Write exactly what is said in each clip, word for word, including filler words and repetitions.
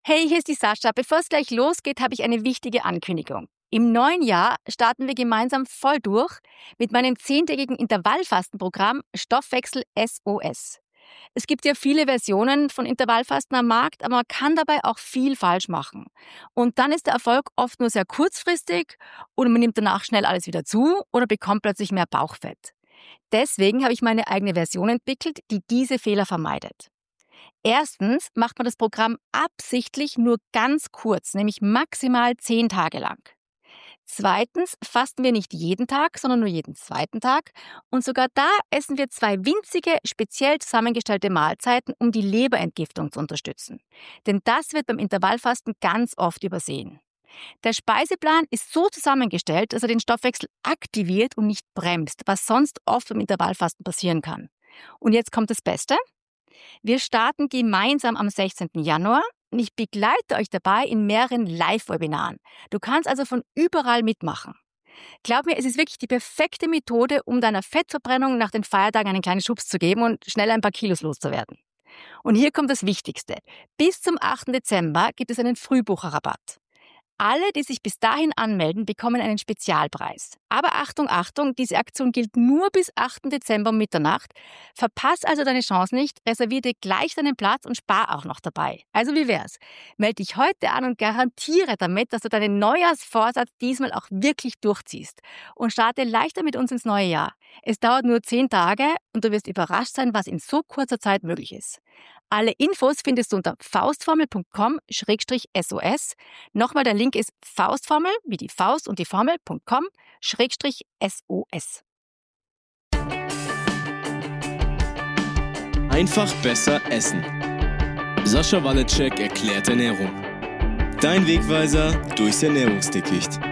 Hey, hier ist die Sascha. Bevor es gleich losgeht, habe ich eine wichtige Ankündigung. Im neuen Jahr starten wir gemeinsam voll durch mit meinem zehntägigen Intervallfastenprogramm Stoffwechsel S O S. Es gibt ja viele Versionen von Intervallfasten am Markt, aber man kann dabei auch viel falsch machen. Und dann ist der Erfolg oft nur sehr kurzfristig oder man nimmt danach schnell alles wieder zu oder bekommt plötzlich mehr Bauchfett. Deswegen habe ich meine eigene Version entwickelt, die diese Fehler vermeidet. Erstens macht man das Programm absichtlich nur ganz kurz, nämlich maximal zehn Tage lang. Zweitens fasten wir nicht jeden Tag, sondern nur jeden zweiten Tag. Und sogar da essen wir zwei winzige, speziell zusammengestellte Mahlzeiten, um die Leberentgiftung zu unterstützen. Denn das wird beim Intervallfasten ganz oft übersehen. Der Speiseplan ist so zusammengestellt, dass er den Stoffwechsel aktiviert und nicht bremst, was sonst oft beim Intervallfasten passieren kann. Und jetzt kommt das Beste. Wir starten gemeinsam am sechzehnten Januar und ich begleite euch dabei in mehreren Live-Webinaren. Du kannst also von überall mitmachen. Glaub mir, es ist wirklich die perfekte Methode, um deiner Fettverbrennung nach den Feiertagen einen kleinen Schubs zu geben und schnell ein paar Kilos loszuwerden. Und hier kommt das Wichtigste. Bis zum achten Dezember gibt es einen Frühbucherrabatt. Alle, die sich bis dahin anmelden, bekommen einen Spezialpreis. Aber Achtung, Achtung, diese Aktion gilt nur bis achten Dezember um Mitternacht. Verpass also deine Chance nicht, reservier dir gleich deinen Platz und spar auch noch dabei. Also wie wär's? Meld dich heute an und garantiere damit, dass du deinen Neujahrsvorsatz diesmal auch wirklich durchziehst. Und starte leichter mit uns ins neue Jahr. Es dauert nur zehn Tage und du wirst überrascht sein, was in so kurzer Zeit möglich ist. Alle Infos findest du unter faustformel punkt com schrägstrich S O S. Nochmal, der Link ist faustformel, wie die Faust und die Formel, .com schrägstrich S O S. Einfach besser essen. Sascha Waleczek erklärt Ernährung. Dein Wegweiser durchs Ernährungsdickicht.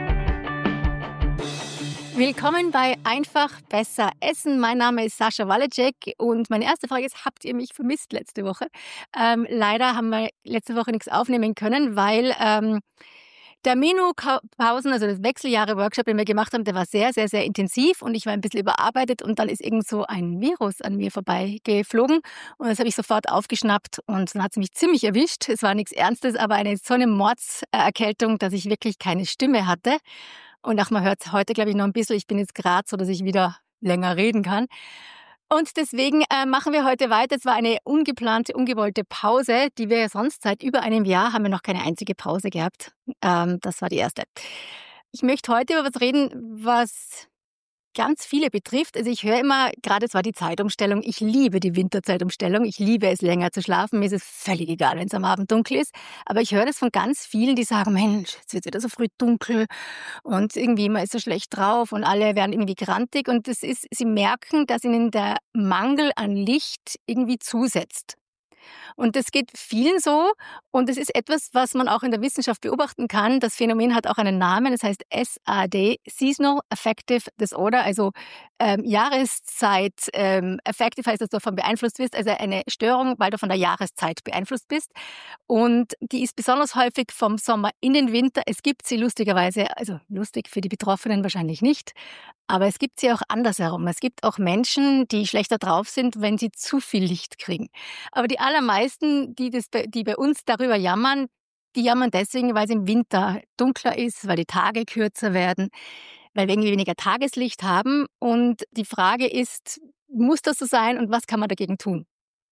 Willkommen bei Einfach besser essen. Mein Name ist Sascha Waleczek und meine erste Frage ist, habt ihr mich vermisst letzte Woche? Ähm, leider haben wir letzte Woche nichts aufnehmen können, weil ähm, der Menopausen, also das Wechseljahre-Workshop, den wir gemacht haben, der war sehr, sehr, sehr intensiv und ich war ein bisschen überarbeitet und dann ist irgend so ein Virus an mir vorbeigeflogen und das habe ich sofort aufgeschnappt und dann hat es mich ziemlich erwischt. Es war nichts Ernstes, aber eine so eine Mordserkältung, dass ich wirklich keine Stimme hatte. Und auch man hört es heute, glaube ich, noch ein bisschen. Ich bin jetzt gerade so, dass ich wieder länger reden kann. Und deswegen äh, machen wir heute weiter. Es war eine ungeplante, ungewollte Pause, die wir ja sonst seit über einem Jahr haben wir noch keine einzige Pause gehabt. Ähm, das war die erste. Ich möchte heute über was reden, was ganz viele betrifft. Also ich höre immer, gerade es war die Zeitumstellung, ich liebe die Winterzeitumstellung, ich liebe es länger zu schlafen, mir ist es völlig egal, wenn es am Abend dunkel ist, aber ich höre das von ganz vielen, die sagen, Mensch, jetzt wird wieder so früh dunkel und irgendwie man ist so schlecht drauf und alle werden irgendwie grantig und das ist, sie merken, dass ihnen der Mangel an Licht irgendwie zusetzt. Und das geht vielen so und es ist etwas, was man auch in der Wissenschaft beobachten kann. Das Phänomen hat auch einen Namen, das heißt S A D, Seasonal Affective Disorder, also ähm, Jahreszeit ähm, Affective heißt, dass du davon beeinflusst bist, also eine Störung, weil du von der Jahreszeit beeinflusst bist. Und die ist besonders häufig vom Sommer in den Winter. Es gibt sie lustigerweise, also lustig für die Betroffenen wahrscheinlich nicht, aber es gibt sie auch andersherum. Es gibt auch Menschen, die schlechter drauf sind, wenn sie zu viel Licht kriegen. Aber die allermeisten, die, das, die bei uns darüber jammern, die jammern deswegen, weil es im Winter dunkler ist, weil die Tage kürzer werden, weil wir irgendwie weniger Tageslicht haben. Und die Frage ist, muss das so sein und was kann man dagegen tun?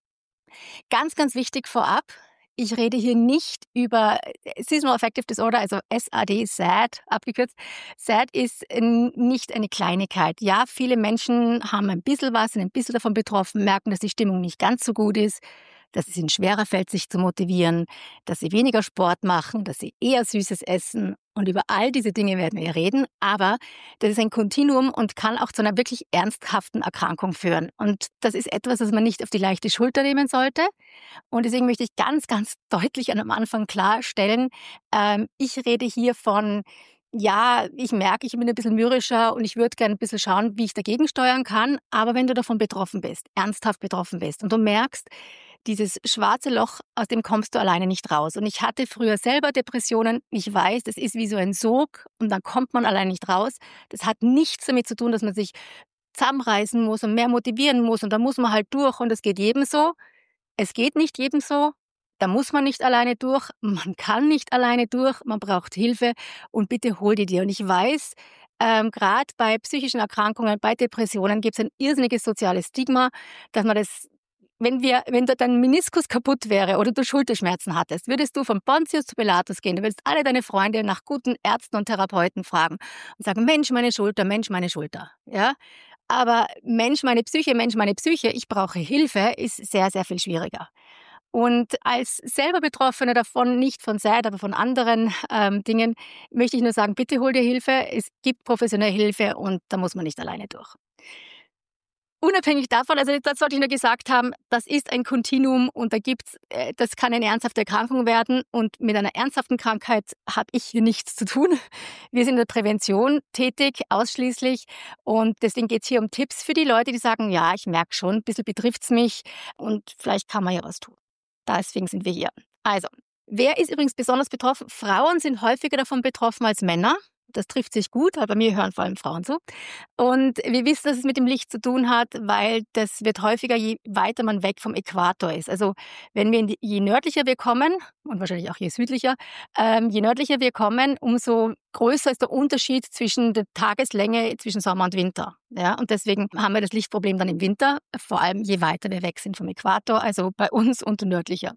Ganz, ganz wichtig vorab, ich rede hier nicht über Seasonal Affective Disorder, also S A D, S A D abgekürzt. S A D ist nicht eine Kleinigkeit. Ja, viele Menschen haben ein bisschen was, sind ein bisschen davon betroffen, merken, dass die Stimmung nicht ganz so gut ist, dass es ihnen schwerer fällt, sich zu motivieren, dass sie weniger Sport machen, dass sie eher Süßes essen. Und über all diese Dinge werden wir reden. Aber das ist ein Kontinuum und kann auch zu einer wirklich ernsthaften Erkrankung führen. Und das ist etwas, das man nicht auf die leichte Schulter nehmen sollte. Und deswegen möchte ich ganz, ganz deutlich am Anfang klarstellen, ähm, ich rede hier von, ja, ich merke, ich bin ein bisschen mürrischer und ich würde gerne ein bisschen schauen, wie ich dagegen steuern kann. Aber wenn du davon betroffen bist, ernsthaft betroffen bist und du merkst, dieses schwarze Loch, aus dem kommst du alleine nicht raus. Und ich hatte früher selber Depressionen. Ich weiß, das ist wie so ein Sog und dann kommt man allein nicht raus. Das hat nichts damit zu tun, dass man sich zusammenreißen muss und mehr motivieren muss und da muss man halt durch und es geht jedem so. Es geht nicht jedem so. Da muss man nicht alleine durch, man kann nicht alleine durch, man braucht Hilfe und bitte hol die dir. Und ich weiß, ähm, gerade bei psychischen Erkrankungen, bei Depressionen gibt es ein irrsinniges soziales Stigma, dass man das, wenn wir, wenn dort dein Meniskus kaputt wäre oder du Schulterschmerzen hattest, würdest du von Pontius zu Pilatus gehen, du würdest alle deine Freunde nach guten Ärzten und Therapeuten fragen und sagen, Mensch, meine Schulter, Mensch, meine Schulter. Ja? Aber Mensch, meine Psyche, Mensch, meine Psyche, ich brauche Hilfe, ist sehr, sehr viel schwieriger. Und als selber Betroffene davon, nicht von S A D, aber von anderen ähm, Dingen, möchte ich nur sagen, bitte hol dir Hilfe. Es gibt professionelle Hilfe und da muss man nicht alleine durch. Unabhängig davon, also das wollte ich nur gesagt haben, das ist ein Kontinuum und da gibt's, äh, das kann eine ernsthafte Erkrankung werden und mit einer ernsthaften Krankheit habe ich hier nichts zu tun. Wir sind in der Prävention tätig, ausschließlich und deswegen geht's hier um Tipps für die Leute, die sagen, ja, ich merke schon, ein bisschen betrifft's mich und vielleicht kann man ja was tun. Deswegen sind wir hier. Also, wer ist übrigens besonders betroffen? Frauen sind häufiger davon betroffen als Männer. Das trifft sich gut, weil bei mir hören vor allem Frauen zu. Und wir wissen, dass es mit dem Licht zu tun hat, weil das wird häufiger, je weiter man weg vom Äquator ist. Also wenn wir in die, je nördlicher wir kommen, und wahrscheinlich auch je südlicher, ähm, je nördlicher wir kommen, umso größer ist der Unterschied zwischen der Tageslänge zwischen Sommer und Winter. Ja? Und deswegen haben wir das Lichtproblem dann im Winter, vor allem je weiter wir weg sind vom Äquator, also bei uns und nördlicher.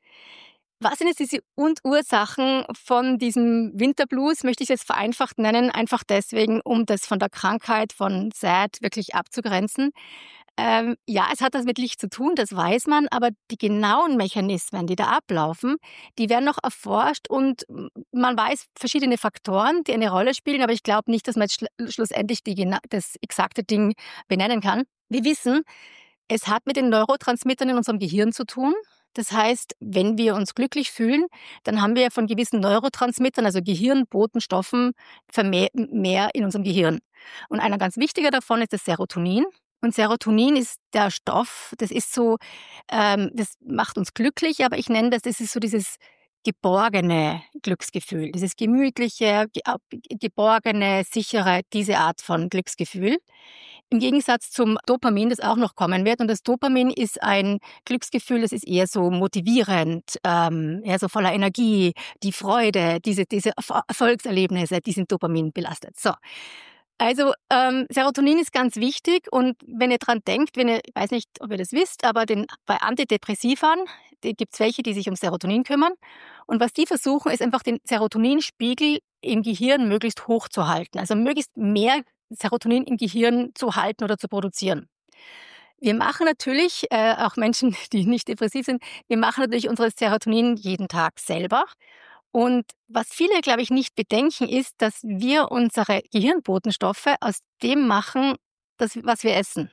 Was sind jetzt diese Ursachen von diesem Winterblues, möchte ich jetzt vereinfacht nennen, einfach deswegen, um das von der Krankheit von S A D wirklich abzugrenzen. Ähm, ja, es hat das mit Licht zu tun, das weiß man, aber die genauen Mechanismen, die da ablaufen, die werden noch erforscht und man weiß verschiedene Faktoren, die eine Rolle spielen, aber ich glaube nicht, dass man jetzt schl- schlussendlich die, das exakte Ding benennen kann. Wir wissen, es hat mit den Neurotransmittern in unserem Gehirn zu tun. Das heißt, wenn wir uns glücklich fühlen, dann haben wir von gewissen Neurotransmittern, also Gehirnbotenstoffen, vermehr, mehr in unserem Gehirn. Und einer ganz wichtiger davon ist das Serotonin. Und Serotonin ist der Stoff, das ist so, ähm, das macht uns glücklich, aber ich nenne das, das ist so dieses geborgene Glücksgefühl, dieses gemütliche, ge geborgene, sichere, diese Art von Glücksgefühl. Im Gegensatz zum Dopamin, das auch noch kommen wird. Und das Dopamin ist ein Glücksgefühl, das ist eher so motivierend, ähm, eher so voller Energie, die Freude, diese, diese Erfolgserlebnisse, die sind Dopamin belastet. So. Also ähm, Serotonin ist ganz wichtig und wenn ihr dran denkt, wenn ihr, ich weiß nicht, ob ihr das wisst, aber den, bei Antidepressivern gibt es welche, die sich um Serotonin kümmern. Und was die versuchen, ist einfach den Serotoninspiegel im Gehirn möglichst hoch zu halten. Also möglichst mehr Serotonin im Gehirn zu halten oder zu produzieren. Wir machen natürlich, äh, auch Menschen, die nicht depressiv sind, wir machen natürlich unser Serotonin jeden Tag selber. Und was viele, glaube ich, nicht bedenken, ist, dass wir unsere Gehirnbotenstoffe aus dem machen, das, was wir essen.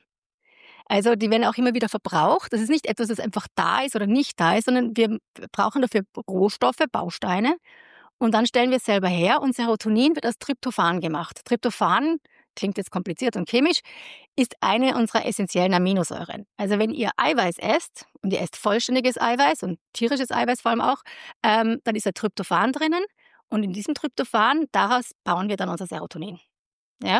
Also die werden auch immer wieder verbraucht. Das ist nicht etwas, das einfach da ist oder nicht da ist, sondern wir brauchen dafür Rohstoffe, Bausteine. Und dann stellen wir es selber her und Serotonin wird aus Tryptophan gemacht. Tryptophan, klingt jetzt kompliziert und chemisch, ist eine unserer essentiellen Aminosäuren. Also wenn ihr Eiweiß esst, und ihr esst vollständiges Eiweiß und tierisches Eiweiß vor allem auch, ähm, dann ist da Tryptophan drinnen und in diesem Tryptophan, daraus bauen wir dann unser Serotonin. Ja?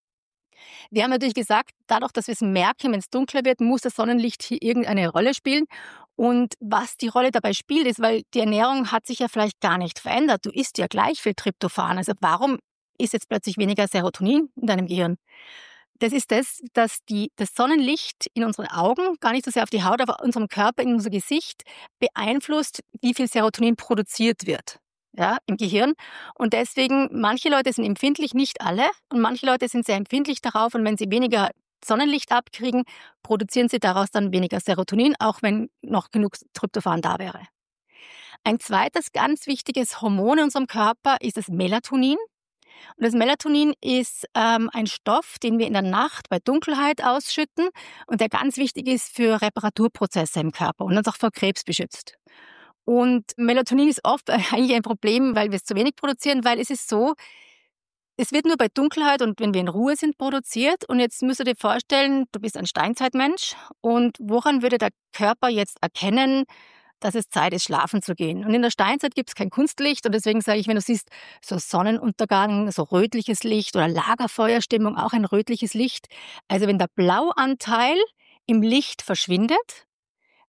Wir haben natürlich gesagt, dadurch, dass wir es merken, wenn es dunkler wird, muss das Sonnenlicht hier irgendeine Rolle spielen. Und was die Rolle dabei spielt, ist, weil die Ernährung hat sich ja vielleicht gar nicht verändert. Du isst ja gleich viel Tryptophan. Also warum ist jetzt plötzlich weniger Serotonin in deinem Gehirn? Das ist das, dass die, das Sonnenlicht in unseren Augen, gar nicht so sehr auf die Haut, aber in unserem Körper, in unser Gesicht, beeinflusst, wie viel Serotonin produziert wird. Ja, im Gehirn. Und deswegen, manche Leute sind empfindlich, nicht alle. Und manche Leute sind sehr empfindlich darauf. Und wenn sie weniger Sonnenlicht abkriegen, produzieren sie daraus dann weniger Serotonin, auch wenn noch genug Tryptophan da wäre. Ein zweites ganz wichtiges Hormon in unserem Körper ist das Melatonin. Und das Melatonin ist ähm, ein Stoff, den wir in der Nacht bei Dunkelheit ausschütten und der ganz wichtig ist für Reparaturprozesse im Körper und uns auch vor Krebs beschützt. Und Melatonin ist oft eigentlich ein Problem, weil wir es zu wenig produzieren, weil es ist so, es wird nur bei Dunkelheit und wenn wir in Ruhe sind produziert. Und jetzt müsst ihr dir vorstellen, du bist ein Steinzeitmensch und woran würde der Körper jetzt erkennen, dass es Zeit ist, schlafen zu gehen? Und in der Steinzeit gibt es kein Kunstlicht und deswegen sage ich, wenn du siehst, so Sonnenuntergang, so rötliches Licht oder Lagerfeuerstimmung, auch ein rötliches Licht. Also wenn der Blauanteil im Licht verschwindet,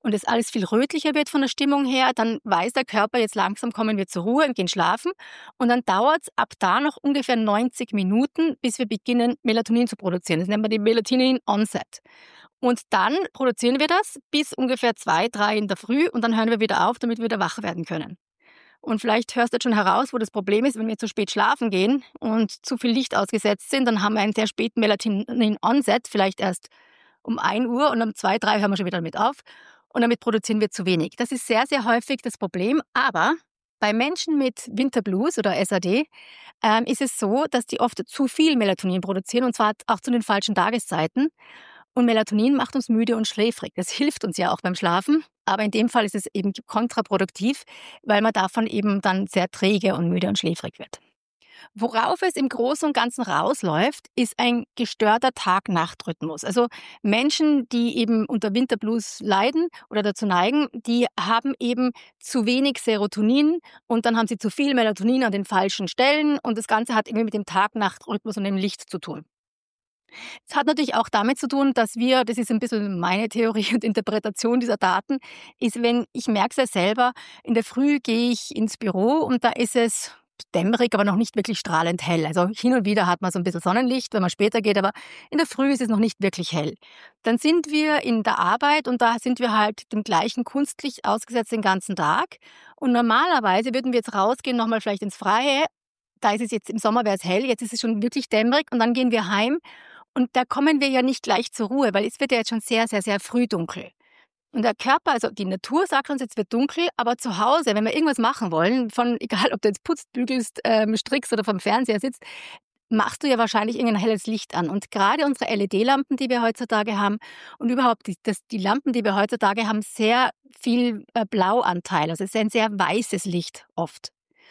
und es alles viel rötlicher wird von der Stimmung her, dann weiß der Körper, jetzt langsam kommen wir zur Ruhe und gehen schlafen. Und dann dauert es ab da noch ungefähr neunzig Minuten, bis wir beginnen, Melatonin zu produzieren. Das nennt man die Melatonin-Onset. Und dann produzieren wir das bis ungefähr zwei, drei in der Früh und dann hören wir wieder auf, damit wir wieder wach werden können. Und vielleicht hörst du jetzt schon heraus, wo das Problem ist, wenn wir zu spät schlafen gehen und zu viel Licht ausgesetzt sind, dann haben wir einen sehr späten Melatonin-Onset, vielleicht erst um ein Uhr und um zwei, drei hören wir schon wieder damit auf und damit produzieren wir zu wenig. Das ist sehr, sehr häufig das Problem, aber bei Menschen mit Winterblues oder S A D ähm, ist es so, dass die oft zu viel Melatonin produzieren und zwar auch zu den falschen Tageszeiten. Und Melatonin macht uns müde und schläfrig. Das hilft uns ja auch beim Schlafen, aber in dem Fall ist es eben kontraproduktiv, weil man davon eben dann sehr träge und müde und schläfrig wird. Worauf es im Großen und Ganzen rausläuft, ist ein gestörter Tag-Nacht-Rhythmus. Also Menschen, die eben unter Winterblues leiden oder dazu neigen, die haben eben zu wenig Serotonin und dann haben sie zu viel Melatonin an den falschen Stellen und das Ganze hat irgendwie mit dem Tag-Nacht-Rhythmus und dem Licht zu tun. Es hat natürlich auch damit zu tun, dass wir, das ist ein bisschen meine Theorie und Interpretation dieser Daten, ist, wenn ich merke es ja selber, in der Früh gehe ich ins Büro und da ist es dämmerig, aber noch nicht wirklich strahlend hell. Also hin und wieder hat man so ein bisschen Sonnenlicht, wenn man später geht, aber in der Früh ist es noch nicht wirklich hell. Dann sind wir in der Arbeit und da sind wir halt dem gleichen Kunstlicht ausgesetzt den ganzen Tag. Und normalerweise würden wir jetzt rausgehen, nochmal vielleicht ins Freie. Da ist es jetzt, im Sommer wäre es hell, jetzt ist es schon wirklich dämmerig und dann gehen wir heim. Und da kommen wir ja nicht gleich zur Ruhe, weil es wird ja jetzt schon sehr, sehr, sehr früh dunkel. Und der Körper, also die Natur sagt uns, jetzt wird dunkel, aber zu Hause, wenn wir irgendwas machen wollen, von egal ob du jetzt putzt, bügelst, ähm, strickst oder vom Fernseher sitzt, machst du ja wahrscheinlich irgendein helles Licht an. Und gerade unsere L E D-Lampen, die wir heutzutage haben und überhaupt die, das, die Lampen, die wir heutzutage haben, sehr viel äh, Blauanteil. Also es ist ein sehr weißes Licht oft.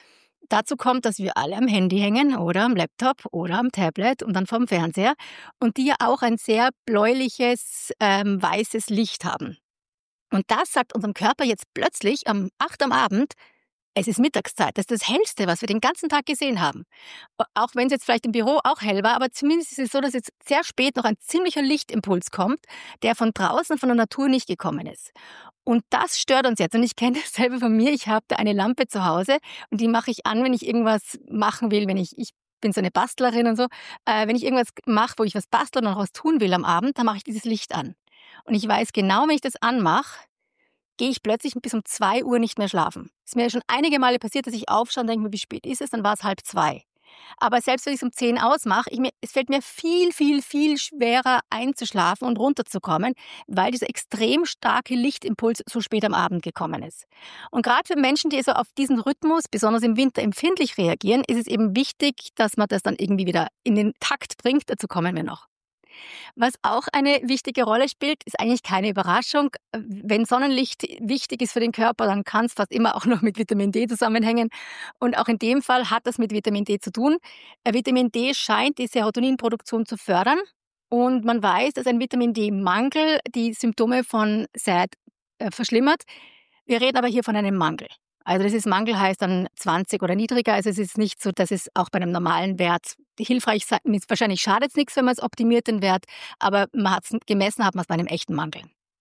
Dazu kommt, dass wir alle am Handy hängen oder am Laptop oder am Tablet und dann vom Fernseher und die ja auch ein sehr bläuliches, ähm, weißes Licht haben. Und das sagt unserem Körper jetzt plötzlich um acht am Abend, es ist Mittagszeit, das ist das Hellste, was wir den ganzen Tag gesehen haben. Auch wenn es jetzt vielleicht im Büro auch hell war, aber zumindest ist es so, dass jetzt sehr spät noch ein ziemlicher Lichtimpuls kommt, der von draußen, von der Natur nicht gekommen ist. Und das stört uns jetzt. Und ich kenne das selber von mir. Ich habe da eine Lampe zu Hause und die mache ich an, wenn ich irgendwas machen will, wenn ich, ich bin so eine Bastlerin und so, äh, wenn ich irgendwas mache, wo ich was basteln und noch was tun will am Abend, dann mache ich dieses Licht an. Und ich weiß genau, wenn ich das anmache, gehe ich plötzlich bis um zwei Uhr nicht mehr schlafen. Es ist mir schon einige Male passiert, dass ich aufschaue und denke mir, wie spät ist es? Dann war es halb zwei. Aber selbst wenn ich es um zehn ausmache, ich mir, es fällt mir viel, viel, viel schwerer einzuschlafen und runterzukommen, weil dieser extrem starke Lichtimpuls so spät am Abend gekommen ist. Und gerade für Menschen, die so auf diesen Rhythmus, besonders im Winter, empfindlich reagieren, ist es eben wichtig, dass man das dann irgendwie wieder in den Takt bringt. Dazu kommen wir noch. Was auch eine wichtige Rolle spielt, ist eigentlich keine Überraschung. Wenn Sonnenlicht wichtig ist für den Körper, dann kann es fast immer auch noch mit Vitamin D zusammenhängen. Und auch in dem Fall hat das mit Vitamin D zu tun. Vitamin D scheint die Serotoninproduktion zu fördern. Und man weiß, dass ein Vitamin D-Mangel die Symptome von S A D äh, verschlimmert. Wir reden aber hier von einem Mangel. Also das ist Mangel heißt dann zwanzig oder niedriger. Also es ist nicht so, dass es auch bei einem normalen Wert hilfreich sein ist. Wahrscheinlich schadet es nichts, wenn man es optimiert, den Wert, aber man hat es gemessen, hat man es bei einem echten Mangel.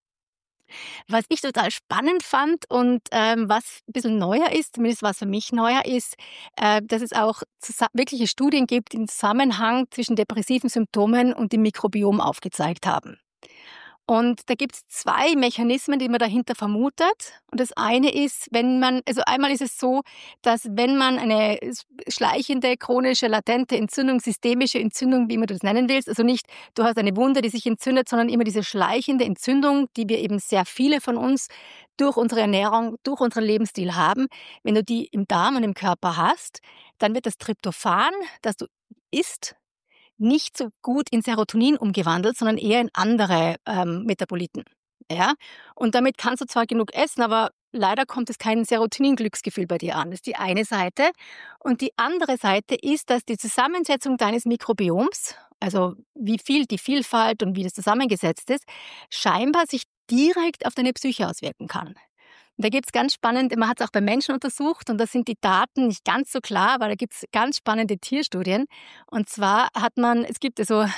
Was ich total spannend fand und ähm, was ein bisschen neuer ist, zumindest was für mich neuer ist, äh, dass es auch wirkliche Studien gibt, die den Zusammenhang zwischen depressiven Symptomen und dem Mikrobiom aufgezeigt haben. Und da gibt es zwei Mechanismen, die man dahinter vermutet. Und das eine ist, wenn man, also einmal ist es so, dass wenn man eine schleichende, chronische, latente Entzündung, systemische Entzündung, wie immer du das nennen willst, also nicht, du hast eine Wunde, die sich entzündet, sondern immer diese schleichende Entzündung, die wir eben sehr viele von uns durch unsere Ernährung, durch unseren Lebensstil haben. Wenn du die im Darm und im Körper hast, dann wird das Tryptophan, das du isst, nicht so gut in Serotonin umgewandelt, sondern eher in andere ähm, Metaboliten. Ja? Und damit kannst du zwar genug essen, aber leider kommt es kein Serotonin-Glücksgefühl bei dir an. Das ist die eine Seite. Und die andere Seite ist, dass die Zusammensetzung deines Mikrobioms, also wie viel die Vielfalt und wie das zusammengesetzt ist, scheinbar sich direkt auf deine Psyche auswirken kann. Und da gibt es ganz spannend, man hat es auch bei Menschen untersucht und da sind die Daten nicht ganz so klar, weil da gibt es ganz spannende Tierstudien. Und zwar hat man, es gibt also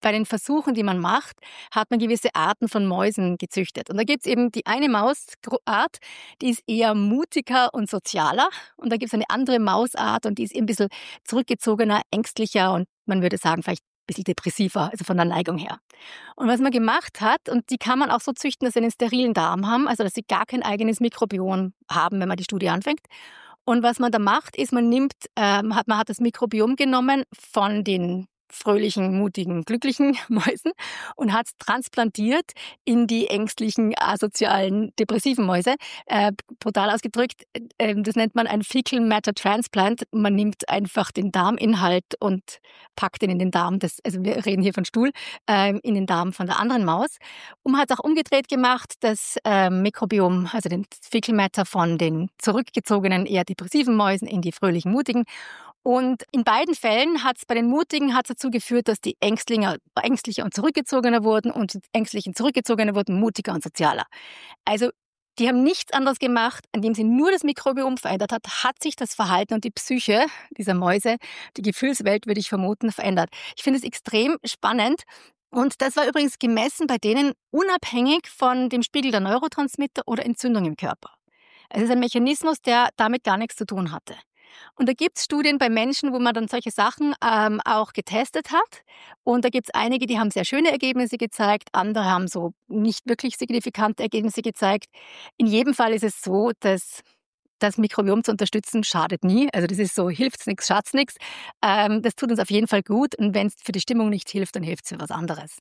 bei den Versuchen, die man macht, hat man gewisse Arten von Mäusen gezüchtet. Und da gibt es eben die eine Mausart, die ist eher mutiger und sozialer. Und da gibt es eine andere Mausart und die ist eben ein bisschen zurückgezogener, ängstlicher und man würde sagen vielleicht ein bisschen depressiver, also von der Neigung her. Und was man gemacht hat, und die kann man auch so züchten, dass sie einen sterilen Darm haben, also dass sie gar kein eigenes Mikrobiom haben, wenn man die Studie anfängt. Und was man da macht, ist, man nimmt, ähm, hat, man hat das Mikrobiom genommen von den fröhlichen, mutigen, glücklichen Mäusen und hat es transplantiert in die ängstlichen, asozialen, depressiven Mäuse. Äh, brutal ausgedrückt, äh, das nennt man ein Fecal Matter Transplant. Man nimmt einfach den Darminhalt und packt ihn in den Darm, des, also wir reden hier von Stuhl, äh, in den Darm von der anderen Maus. Und man hat es auch umgedreht gemacht, das äh, Mikrobiom, also den Fecal Matter von den zurückgezogenen, eher depressiven Mäusen in die fröhlichen, mutigen. Und in beiden Fällen hat es bei den Mutigen hat's dazu geführt, dass die Ängstlinge ängstlicher und zurückgezogener wurden und die ängstlichen Zurückgezogene wurden mutiger und sozialer. Also die haben nichts anderes gemacht, indem sie nur das Mikrobiom verändert hat, hat sich das Verhalten und die Psyche dieser Mäuse, die Gefühlswelt, würde ich vermuten, verändert. Ich finde es extrem spannend. Und das war übrigens gemessen bei denen unabhängig von dem Spiegel der Neurotransmitter oder Entzündung im Körper. Es ist ein Mechanismus, der damit gar nichts zu tun hatte. Und da gibt es Studien bei Menschen, wo man dann solche Sachen ähm, auch getestet hat. Und da gibt es einige, die haben sehr schöne Ergebnisse gezeigt, andere haben so nicht wirklich signifikante Ergebnisse gezeigt. In jedem Fall ist es so, dass das Mikrobiom zu unterstützen schadet nie. Also das ist so, hilft's nichts, schadt's nichts. Ähm, das tut uns auf jeden Fall gut. Und wenn es für die Stimmung nicht hilft, dann hilft es für was anderes.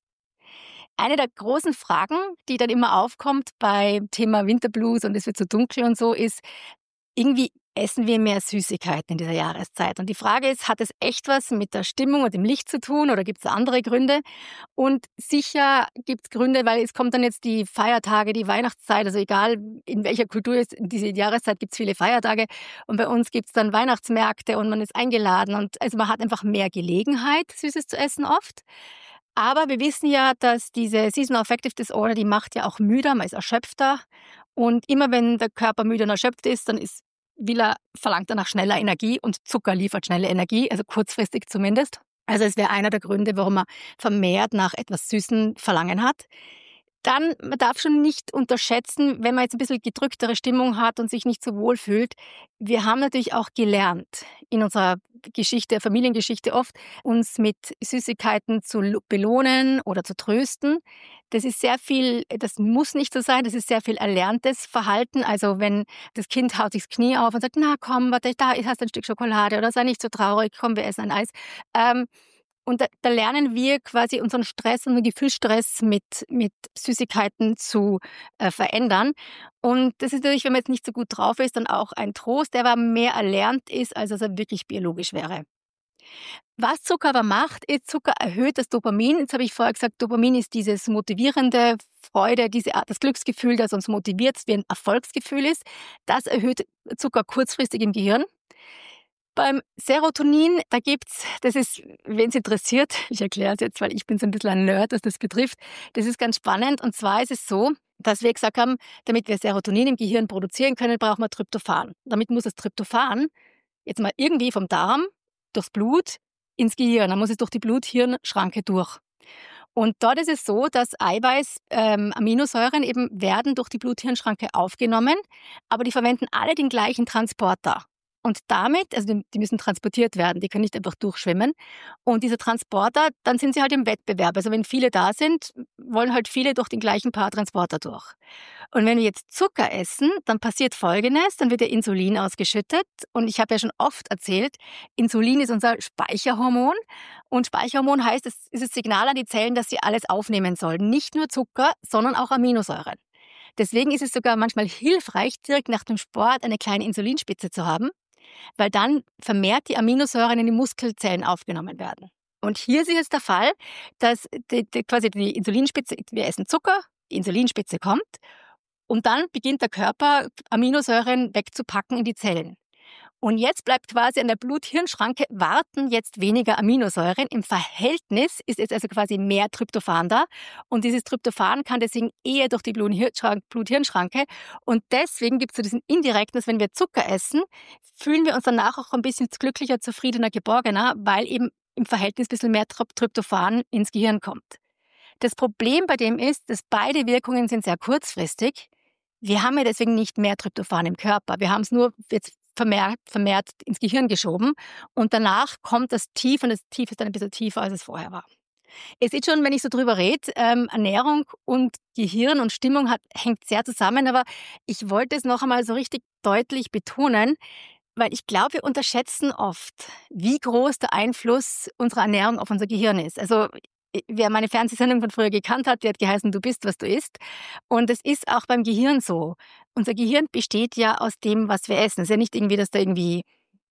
Eine der großen Fragen, die dann immer aufkommt beim Thema Winterblues und es wird so dunkel und so, ist, irgendwie essen wir mehr Süßigkeiten in dieser Jahreszeit. Und die Frage ist, hat es echt was mit der Stimmung und dem Licht zu tun oder gibt es andere Gründe? Und sicher gibt es Gründe, weil es kommt dann jetzt die Feiertage, die Weihnachtszeit, also egal in welcher Kultur ist, in dieser Jahreszeit gibt es viele Feiertage und bei uns gibt es dann Weihnachtsmärkte und man ist eingeladen und also man hat einfach mehr Gelegenheit, Süßes zu essen oft. Aber wir wissen ja, dass diese Seasonal Affective Disorder, die macht ja auch müder, man ist erschöpfter. Und immer wenn der Körper müde und erschöpft ist, dann ist, will er, verlangt er nach schneller Energie und Zucker liefert schnelle Energie, also kurzfristig zumindest. Also es wäre einer der Gründe, warum man vermehrt nach etwas Süßen Verlangen hat. Dann, man darf schon nicht unterschätzen, wenn man jetzt ein bisschen gedrücktere Stimmung hat und sich nicht so wohl fühlt. Wir haben natürlich auch gelernt, in unserer Geschichte, Familiengeschichte oft, uns mit Süßigkeiten zu belohnen oder zu trösten. Das ist sehr viel, das muss nicht so sein, das ist sehr viel erlerntes Verhalten. Also wenn das Kind haut sich das Knie auf und sagt, na komm, warte, da hast du ein Stück Schokolade oder sei nicht so traurig, komm, wir essen ein Eis. Ähm, Und da, da lernen wir quasi unseren Stress, unseren Gefühlsstress mit, mit Süßigkeiten zu äh, verändern. Und das ist natürlich, wenn man jetzt nicht so gut drauf ist, dann auch ein Trost, der aber mehr erlernt ist, als dass er wirklich biologisch wäre. Was Zucker aber macht, ist, Zucker erhöht das Dopamin. Jetzt habe ich vorher gesagt, Dopamin ist dieses motivierende Freude, diese Art, das Glücksgefühl, das uns motiviert, wie ein Erfolgsgefühl ist. Das erhöht Zucker kurzfristig im Gehirn. Beim Serotonin, da gibt's, das ist, wen es interessiert, ich erkläre es jetzt, weil ich bin so ein bisschen ein Nerd, was das betrifft. Das ist ganz spannend. Und zwar ist es so, dass wir gesagt haben, damit wir Serotonin im Gehirn produzieren können, brauchen wir Tryptophan. Damit muss das Tryptophan jetzt mal irgendwie vom Darm durchs Blut ins Gehirn. Dann muss es durch die Blut-Hirn-Schranke durch. Und dort ist es so, dass Eiweiß, ähm, Aminosäuren eben werden durch die Blut-Hirn-Schranke aufgenommen, aber die verwenden alle den gleichen Transporter. Und damit, also die, die müssen transportiert werden, die können nicht einfach durchschwimmen. Und diese Transporter, dann sind sie halt im Wettbewerb. Also wenn viele da sind, wollen halt viele durch den gleichen Paar Transporter durch. Und wenn wir jetzt Zucker essen, dann passiert Folgendes, dann wird ja Insulin ausgeschüttet. Und ich habe ja schon oft erzählt, Insulin ist unser Speicherhormon. Und Speicherhormon heißt, es ist das Signal an die Zellen, dass sie alles aufnehmen sollen. Nicht nur Zucker, sondern auch Aminosäuren. Deswegen ist es sogar manchmal hilfreich, direkt nach dem Sport eine kleine Insulinspitze zu haben, weil dann vermehrt die Aminosäuren in die Muskelzellen aufgenommen werden. Und hier ist jetzt der Fall, dass die, die, quasi die Insulinspitze, wir essen Zucker, die Insulinspitze kommt und dann beginnt der Körper, Aminosäuren wegzupacken in die Zellen. Und jetzt bleibt quasi an der Blut-Hirn-Schranke, warten jetzt weniger Aminosäuren. Im Verhältnis ist jetzt also quasi mehr Tryptophan da. Und dieses Tryptophan kann deswegen eher durch die Blut-Hirn-Schranke. Und deswegen gibt es so diesen indirekten, dass wenn wir Zucker essen, fühlen wir uns danach auch ein bisschen glücklicher, zufriedener, geborgener, weil eben im Verhältnis ein bisschen mehr Tryptophan ins Gehirn kommt. Das Problem bei dem ist, dass beide Wirkungen sind sehr kurzfristig. Wir haben ja deswegen nicht mehr Tryptophan im Körper. Wir haben es nur jetzt vermehrt, vermehrt ins Gehirn geschoben und danach kommt das Tief und das Tief ist dann ein bisschen tiefer, als es vorher war. Es ist schon, wenn ich so drüber rede, ähm, Ernährung und Gehirn und Stimmung hat, hängt sehr zusammen, aber ich wollte es noch einmal so richtig deutlich betonen, weil ich glaube, wir unterschätzen oft, wie groß der Einfluss unserer Ernährung auf unser Gehirn ist. Also wer meine Fernsehsendung von früher gekannt hat, die hat geheißen, du bist, was du isst. Und es ist auch beim Gehirn so. Unser Gehirn besteht ja aus dem, was wir essen. Es ist ja nicht irgendwie, dass da irgendwie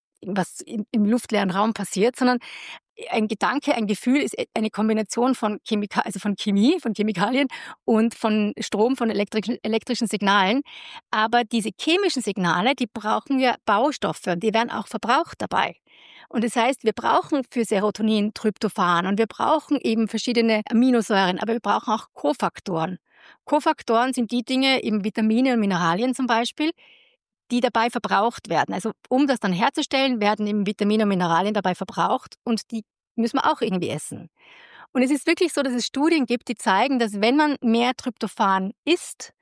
was im luftleeren Raum passiert, sondern ein Gedanke, ein Gefühl ist eine Kombination von Chemika- also von Chemie, von Chemikalien und von Strom, von elektrischen, elektrischen Signalen. Aber diese chemischen Signale, die brauchen ja Baustoffe und die werden auch verbraucht dabei. Und das heißt, wir brauchen für Serotonin Tryptophan und wir brauchen eben verschiedene Aminosäuren, aber wir brauchen auch Kofaktoren. Kofaktoren sind die Dinge, eben Vitamine und Mineralien zum Beispiel, die dabei verbraucht werden. Also um das dann herzustellen, werden eben Vitamine und Mineralien dabei verbraucht und die müssen wir auch irgendwie essen. Und es ist wirklich so, dass es Studien gibt, die zeigen, dass wenn man mehr Tryptophan isst,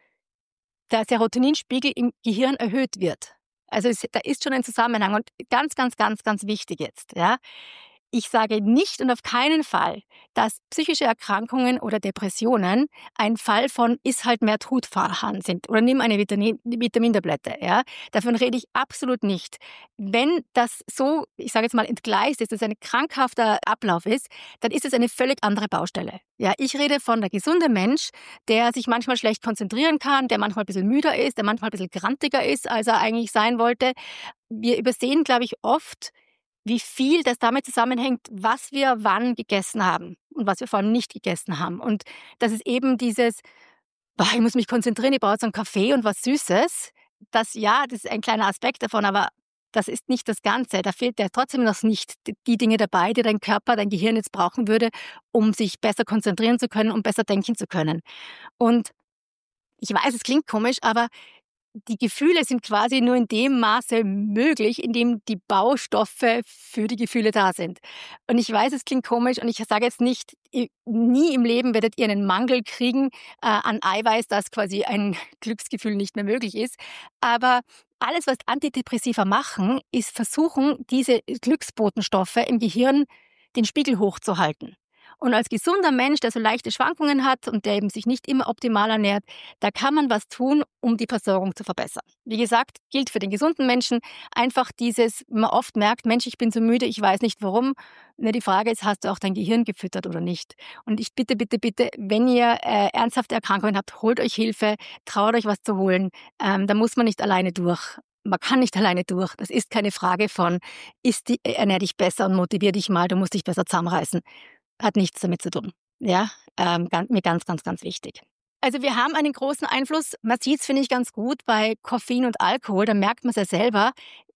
der Serotoninspiegel im Gehirn erhöht wird. Also es, da ist schon ein Zusammenhang und ganz, ganz, ganz, ganz wichtig jetzt. Ja. Ich sage nicht und auf keinen Fall, dass psychische Erkrankungen oder Depressionen ein Fall von iss halt mehr Trutfahan sind oder nimm eine Vitamin, Vitamintablette. Ja. Davon rede ich absolut nicht. Wenn das so, ich sage jetzt mal, entgleist ist, dass es ein krankhafter Ablauf ist, dann ist es eine völlig andere Baustelle. Ja, ich rede von der gesunde Mensch, der sich manchmal schlecht konzentrieren kann, der manchmal ein bisschen müder ist, der manchmal ein bisschen grantiger ist, als er eigentlich sein wollte. Wir übersehen, glaube ich, oft, wie viel das damit zusammenhängt, was wir wann gegessen haben und was wir vor allem nicht gegessen haben. Und das ist eben dieses, boah, ich muss mich konzentrieren, ich brauche jetzt einen Kaffee und was Süßes. Das, ja, das ist ein kleiner Aspekt davon, aber das ist nicht das Ganze. Da fehlt ja trotzdem noch nicht die Dinge dabei, die dein Körper, dein Gehirn jetzt brauchen würde, um sich besser konzentrieren zu können, um besser denken zu können. Und ich weiß, es klingt komisch, aber die Gefühle sind quasi nur in dem Maße möglich, in dem die Baustoffe für die Gefühle da sind. Und ich weiß, es klingt komisch und ich sage jetzt nicht, nie im Leben werdet ihr einen Mangel kriegen äh, an Eiweiß, dass quasi ein Glücksgefühl nicht mehr möglich ist. Aber alles, was Antidepressiva machen, ist versuchen, diese Glücksbotenstoffe im Gehirn den Spiegel hochzuhalten. Und als gesunder Mensch, der so leichte Schwankungen hat und der eben sich nicht immer optimal ernährt, da kann man was tun, um die Versorgung zu verbessern. Wie gesagt, gilt für den gesunden Menschen einfach dieses, man oft merkt, Mensch, ich bin so müde, ich weiß nicht warum. Ne, die Frage ist, hast du auch dein Gehirn gefüttert oder nicht? Und ich bitte, bitte, bitte, wenn ihr äh, ernsthafte Erkrankungen habt, holt euch Hilfe, traut euch was zu holen. Ähm, da muss man nicht alleine durch. Man kann nicht alleine durch. Das ist keine Frage von, ist die, ernähr dich besser und motivier dich mal, du musst dich besser zusammenreißen. Hat nichts damit zu tun. Ja, ähm, ganz, mir ganz, ganz, ganz wichtig. Also wir haben einen großen Einfluss. Man sieht es, finde ich, ganz gut bei Koffein und Alkohol. Da merkt man es ja selber.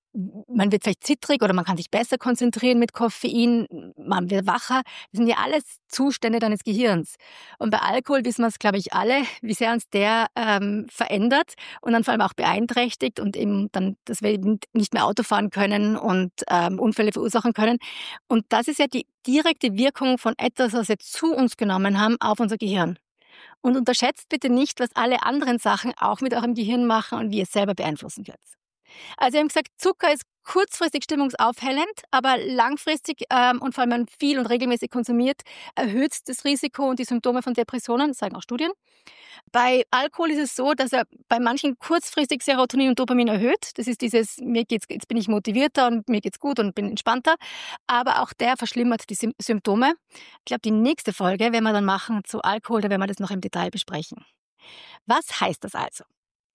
Man wird vielleicht zittrig oder man kann sich besser konzentrieren mit Koffein. Man wird wacher. Das sind ja alles Zustände deines Gehirns. Und bei Alkohol wissen wir es, glaube ich, alle, wie sehr uns der ähm, verändert und dann vor allem auch beeinträchtigt und eben dann, dass wir eben nicht mehr Auto fahren können und ähm, Unfälle verursachen können. Und das ist ja die direkte Wirkung von etwas, was wir zu uns genommen haben, auf unser Gehirn. Und unterschätzt bitte nicht, was alle anderen Sachen auch mit eurem Gehirn machen und wie ihr es selber beeinflussen könnt. Also wir haben gesagt, Zucker ist kurzfristig stimmungsaufhellend, aber langfristig ähm, und vor allem wenn man viel und regelmäßig konsumiert, erhöht das Risiko und die Symptome von Depressionen, das zeigen auch Studien. Bei Alkohol ist es so, dass er bei manchen kurzfristig Serotonin und Dopamin erhöht. Das ist dieses, mir geht's, jetzt bin ich motivierter und mir geht's gut und bin entspannter. Aber auch der verschlimmert die Sym- Symptome. Ich glaube, die nächste Folge werden wir dann machen zu Alkohol, da werden wir das noch im Detail besprechen. Was heißt das also?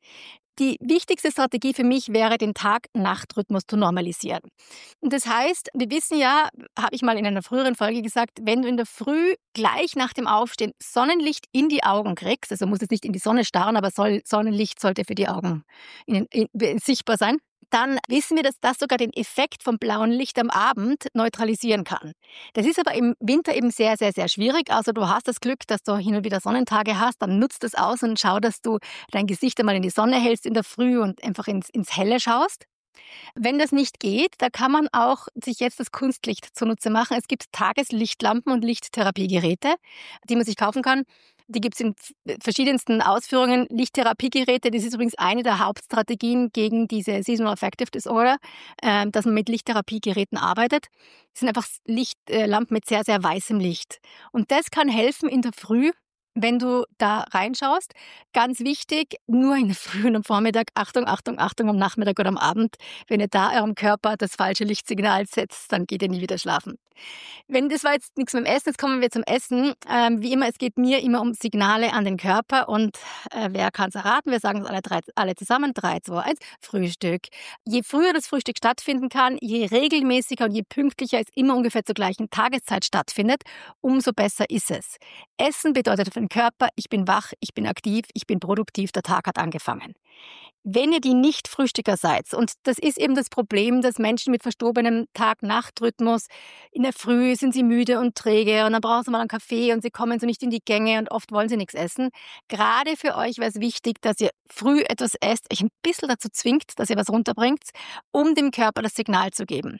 Die wichtigste Strategie für mich wäre, den Tag-Nacht-Rhythmus zu normalisieren. Und das heißt, wir wissen ja, habe ich mal in einer früheren Folge gesagt, wenn du in der Früh gleich nach dem Aufstehen Sonnenlicht in die Augen kriegst, also muss es nicht in die Sonne starren, aber soll, Sonnenlicht sollte für die Augen in, in, in, sichtbar sein, dann wissen wir, dass das sogar den Effekt vom blauen Licht am Abend neutralisieren kann. Das ist aber im Winter eben sehr, sehr, sehr schwierig. Also du hast das Glück, dass du hin und wieder Sonnentage hast, dann nutzt das aus und schau, dass du dein Gesicht einmal in die Sonne hältst in der Früh und einfach ins, ins Helle schaust. Wenn das nicht geht, da kann man auch sich jetzt das Kunstlicht zunutze machen. Es gibt Tageslichtlampen und Lichttherapiegeräte, die man sich kaufen kann. Die gibt es in verschiedensten Ausführungen. Lichttherapiegeräte, das ist übrigens eine der Hauptstrategien gegen diese Seasonal Affective Disorder, äh, dass man mit Lichttherapiegeräten arbeitet. Das sind einfach Lichtlampen mit sehr, sehr weißem Licht. Und das kann helfen in der Früh, wenn du da reinschaust. Ganz wichtig, nur in der Früh und am Vormittag, Achtung, Achtung, Achtung, am Nachmittag oder am Abend. Wenn ihr da eurem Körper das falsche Lichtsignal setzt, dann geht ihr nie wieder schlafen. Wenn das war jetzt nichts mit dem Essen, jetzt kommen wir zum Essen. Ähm, wie immer, es geht mir immer um Signale an den Körper und äh, wer kann es erraten? Wir sagen es alle, drei, alle zusammen. drei, zwei, eins, Frühstück. Je früher das Frühstück stattfinden kann, je regelmäßiger und je pünktlicher es immer ungefähr zur gleichen Tageszeit stattfindet, umso besser ist es. Essen bedeutet für den Körper, ich bin wach, ich bin aktiv, ich bin produktiv, der Tag hat angefangen. Wenn ihr die Nicht-Frühstücker seid, und das ist eben das Problem, dass Menschen mit verstobenem Tag-Nacht-Rhythmus, in der Früh sind sie müde und träge und dann brauchen sie mal einen Kaffee und sie kommen so nicht in die Gänge und oft wollen sie nichts essen. Gerade für euch wäre es wichtig, dass ihr früh etwas esst, euch ein bisschen dazu zwingt, dass ihr was runterbringt, um dem Körper das Signal zu geben.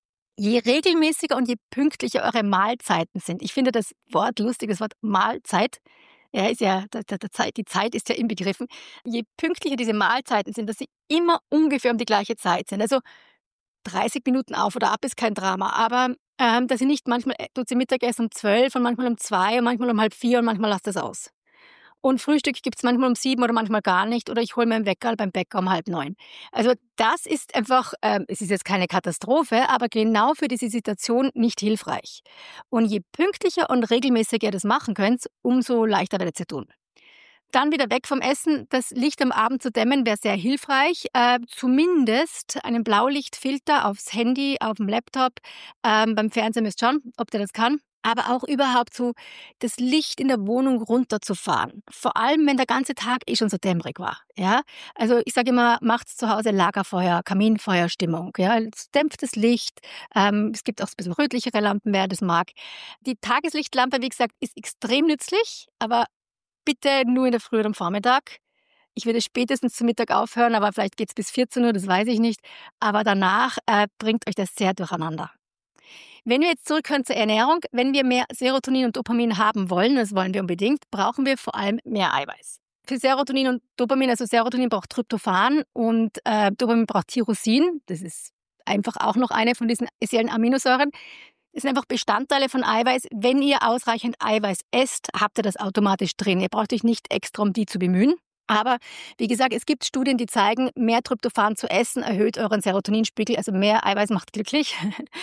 Je regelmäßiger und je pünktlicher eure Mahlzeiten sind, ich finde das Wort lustig, das Wort Mahlzeit, ja, ist ja, der, der, der Zeit, die Zeit ist ja inbegriffen. Je pünktlicher diese Mahlzeiten sind, dass sie immer ungefähr um die gleiche Zeit sind. Also dreißig Minuten auf oder ab ist kein Drama, aber ähm, dass ihr nicht manchmal tut sie Mittagessen um zwölf und manchmal um zwei und manchmal um halb vier und manchmal lasst es aus. Und Frühstück gibt es manchmal um sieben oder manchmal gar nicht oder ich hole mir einen Wecker beim Bäcker um halb neun. Also das ist einfach, ähm, es ist jetzt keine Katastrophe, aber genau für diese Situation nicht hilfreich. Und je pünktlicher und regelmäßiger ihr das machen könnt, umso leichter werdet ihr tun. Dann wieder weg vom Essen. Das Licht am Abend zu dämmen wäre sehr hilfreich. Äh, zumindest einen Blaulichtfilter aufs Handy, auf dem Laptop. Ähm, beim Fernseher müsst ihr schauen, ob der das kann. Aber auch überhaupt so das Licht in der Wohnung runterzufahren. Vor allem, wenn der ganze Tag eh schon so dämmerig war. Ja? Also ich sage immer, macht zu Hause Lagerfeuer, Kaminfeuerstimmung. Ja? Es dämpft das Licht. Ähm, es gibt auch ein bisschen rötlichere Lampen, wer das mag. Die Tageslichtlampe, wie gesagt, ist extrem nützlich, aber bitte nur in der Früh oder am Vormittag. Ich würde spätestens zum Mittag aufhören, aber vielleicht geht es bis vierzehn Uhr, das weiß ich nicht. Aber danach äh, bringt euch das sehr durcheinander. Wenn wir jetzt zurückkommen zur Ernährung, wenn wir mehr Serotonin und Dopamin haben wollen, das wollen wir unbedingt, brauchen wir vor allem mehr Eiweiß. Für Serotonin und Dopamin, also Serotonin braucht Tryptophan und äh, Dopamin braucht Tyrosin. Das ist einfach auch noch eine von diesen essentiellen Aminosäuren. Das sind einfach Bestandteile von Eiweiß. Wenn ihr ausreichend Eiweiß esst, habt ihr das automatisch drin. Ihr braucht euch nicht extra um die zu bemühen. Aber wie gesagt, es gibt Studien, die zeigen, mehr Tryptophan zu essen erhöht euren Serotoninspiegel, also mehr Eiweiß macht glücklich.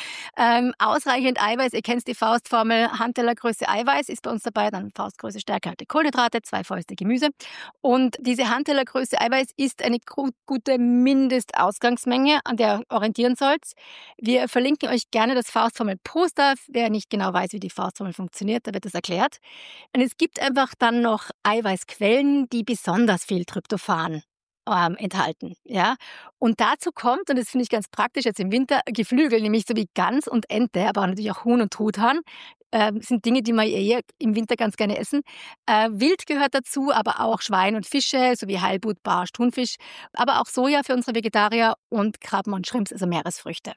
ähm, ausreichend Eiweiß, ihr kennt die Faustformel, Handtellergröße Eiweiß ist bei uns dabei, dann Faustgröße stärkehaltige Kohlenhydrate, zwei Fäuste Gemüse. Und diese Handtellergröße Eiweiß ist eine gute Mindestausgangsmenge, an der ihr orientieren sollt. Wir verlinken euch gerne das Faustformel-Poster, wer nicht genau weiß, wie die Faustformel funktioniert, da wird das erklärt. Und es gibt einfach dann noch Eiweißquellen, die besonders viel Tryptophan ähm, enthalten. Ja? Und dazu kommt, und das finde ich ganz praktisch jetzt im Winter, Geflügel, nämlich so wie Gans und Ente, aber auch natürlich auch Huhn und Truthahn, äh, sind Dinge, die man eher im Winter ganz gerne essen. Äh, Wild gehört dazu, aber auch Schwein und Fische, sowie Heilbutt, Barsch, Thunfisch, aber auch Soja für unsere Vegetarier und Krabben und Shrimps, also Meeresfrüchte.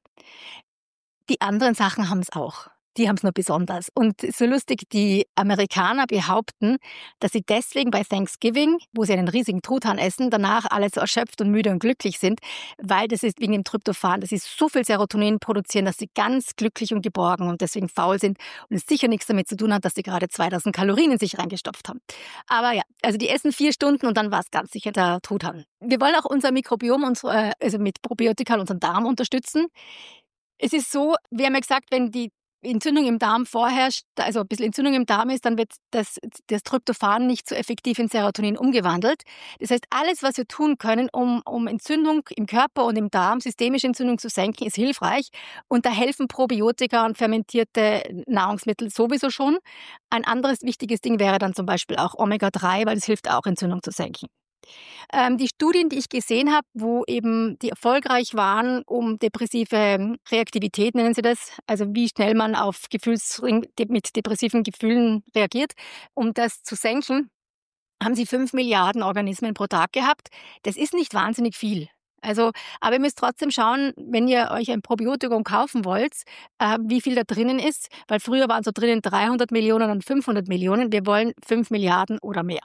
Die anderen Sachen haben es auch. Die haben es nur besonders. Und so lustig, die Amerikaner behaupten, dass sie deswegen bei Thanksgiving, wo sie einen riesigen Truthahn essen, danach alle so erschöpft und müde und glücklich sind, weil das ist wegen dem Tryptophan, dass sie so viel Serotonin produzieren, dass sie ganz glücklich und geborgen und deswegen faul sind und es sicher nichts damit zu tun hat, dass sie gerade zweitausend Kalorien in sich reingestopft haben. Aber ja, also die essen vier Stunden und dann war es ganz sicher der Truthahn. Wir wollen auch unser Mikrobiom, unsere, also mit Probiotika unseren Darm unterstützen. Es ist so, wir haben ja gesagt, wenn die Entzündung im Darm vorherrscht, also ein bisschen Entzündung im Darm ist, dann wird das, das Tryptophan nicht so effektiv in Serotonin umgewandelt. Das heißt, alles, was wir tun können, um, um Entzündung im Körper und im Darm, systemische Entzündung zu senken, ist hilfreich. Und da helfen Probiotika und fermentierte Nahrungsmittel sowieso schon. Ein anderes wichtiges Ding wäre dann zum Beispiel auch Omega drei, weil das hilft auch, Entzündung zu senken. Ähm, die Studien, die ich gesehen habe, wo eben die erfolgreich waren, um depressive Reaktivität, nennen sie das, also wie schnell man auf Gefühls mit depressiven Gefühlen reagiert, um das zu senken, haben sie fünf Milliarden Organismen pro Tag gehabt. Das ist nicht wahnsinnig viel. Also, aber ihr müsst trotzdem schauen, wenn ihr euch ein Probiotikum kaufen wollt, äh, wie viel da drinnen ist, weil früher waren so drinnen dreihundert Millionen und fünfhundert Millionen. Wir wollen fünf Milliarden oder mehr.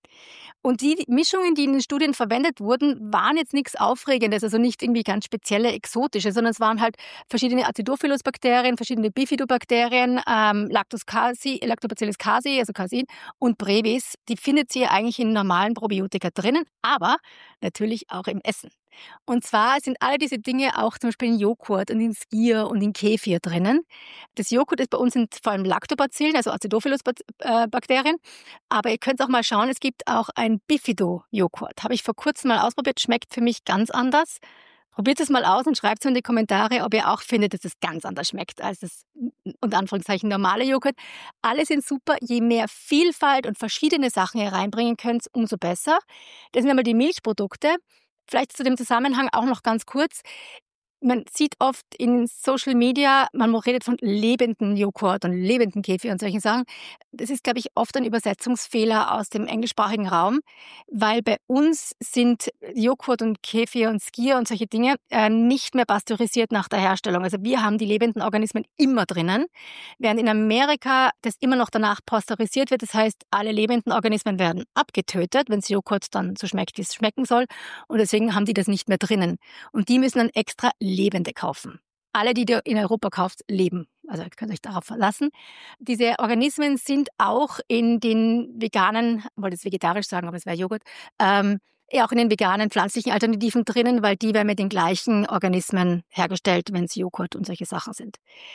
Und die Mischungen, die in den Studien verwendet wurden, waren jetzt nichts Aufregendes, also nicht irgendwie ganz spezielle, exotische, sondern es waren halt verschiedene Acidophilus-Bakterien, verschiedene Bifidobakterien, ähm, Lactose casi, Lactobacillus casei, also Casein und Brevis. Die findet ihr eigentlich in normalen Probiotika drinnen, aber natürlich auch im Essen. Und zwar sind alle diese Dinge auch zum Beispiel in Joghurt und in Skyr und in Kefir drinnen. Das Joghurt ist bei uns sind vor allem Lactobacillen, also Acidophilus-Bakterien. Aber ihr könnt auch mal schauen, es gibt auch ein Bifido-Joghurt. Habe ich vor kurzem mal ausprobiert, schmeckt für mich ganz anders. Probiert es mal aus und schreibt es in die Kommentare, ob ihr auch findet, dass es ganz anders schmeckt als das unter Anführungszeichen normale Joghurt. Alle sind super. Je mehr Vielfalt und verschiedene Sachen ihr reinbringen könnt, umso besser. Das sind einmal die Milchprodukte. Vielleicht zu dem Zusammenhang auch noch ganz kurz. Man sieht oft in Social Media, man redet von lebenden Joghurt und lebenden Kefir und solchen Sachen. Das ist, glaube ich, oft ein Übersetzungsfehler aus dem englischsprachigen Raum, weil bei uns sind Joghurt und Kefir und Skyr und solche Dinge äh, nicht mehr pasteurisiert nach der Herstellung. Also wir haben die lebenden Organismen immer drinnen, während in Amerika das immer noch danach pasteurisiert wird. Das heißt, alle lebenden Organismen werden abgetötet, wenn es Joghurt dann so schmeckt, wie es schmecken soll. Und deswegen haben die das nicht mehr drinnen. Und die müssen dann extra Lebende kaufen. Alle, die ihr in Europa kauft, leben. Also ihr könnt euch darauf verlassen. Diese Organismen sind auch in den veganen, ich wollte jetzt vegetarisch sagen, aber es wäre Joghurt, ähm, ja auch in den veganen pflanzlichen Alternativen drinnen, weil die werden mit den gleichen Organismen hergestellt, wenn es Joghurt und solche Sachen sind.